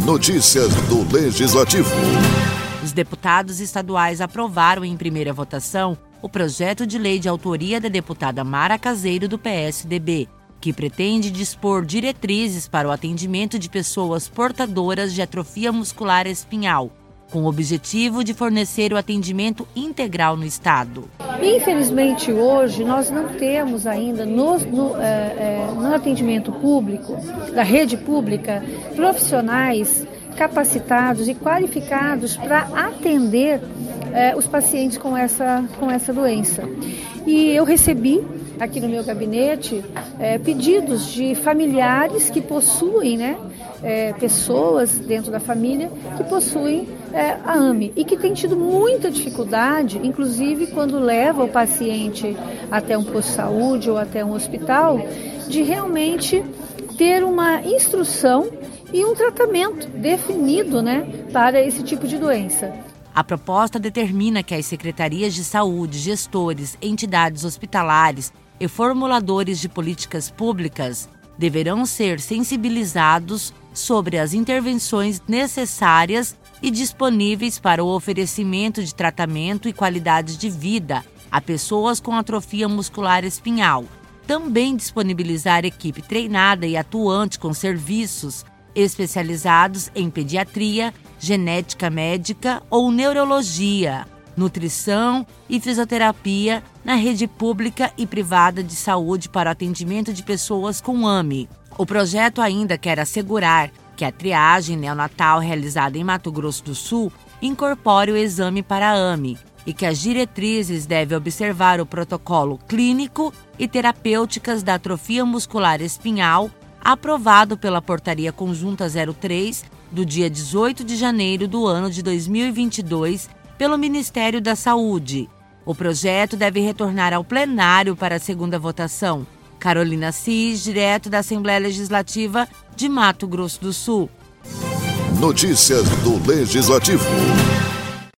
Notícias do Legislativo. Os deputados estaduais aprovaram em primeira votação o projeto de lei de autoria da deputada Mara Caseiro, do PSDB, que pretende dispor diretrizes para o atendimento de pessoas portadoras de atrofia muscular espinhal, com o objetivo de fornecer o atendimento integral no Estado. Infelizmente, hoje, nós não temos ainda no atendimento público, da rede pública, profissionais capacitados e qualificados para atender os pacientes com essa doença. E eu recebi aqui no meu gabinete pedidos de familiares que possuem, pessoas dentro da família que possuem a AME e que têm tido muita dificuldade, inclusive quando leva o paciente até um posto de saúde ou até um hospital, de realmente ter uma instrução e um tratamento definido, para esse tipo de doença. A proposta determina que as secretarias de saúde, gestores, entidades hospitalares e formuladores de políticas públicas deverão ser sensibilizados sobre as intervenções necessárias e disponíveis para o oferecimento de tratamento e qualidade de vida a pessoas com atrofia muscular espinhal. Também disponibilizar equipe treinada e atuante com serviços especializados em pediatria, genética médica ou neurologia, nutrição e fisioterapia na rede pública e privada de saúde para o atendimento de pessoas com AME. O projeto ainda quer assegurar que a triagem neonatal realizada em Mato Grosso do Sul incorpore o exame para AME e que as diretrizes devem observar o protocolo clínico e terapêuticas da atrofia muscular espinhal aprovado pela Portaria Conjunta 03 do dia 18 de janeiro do ano de 2022 pelo Ministério da Saúde. O projeto deve retornar ao plenário para a segunda votação. Carolina Assis, direto da Assembleia Legislativa de Mato Grosso do Sul. Notícias do Legislativo.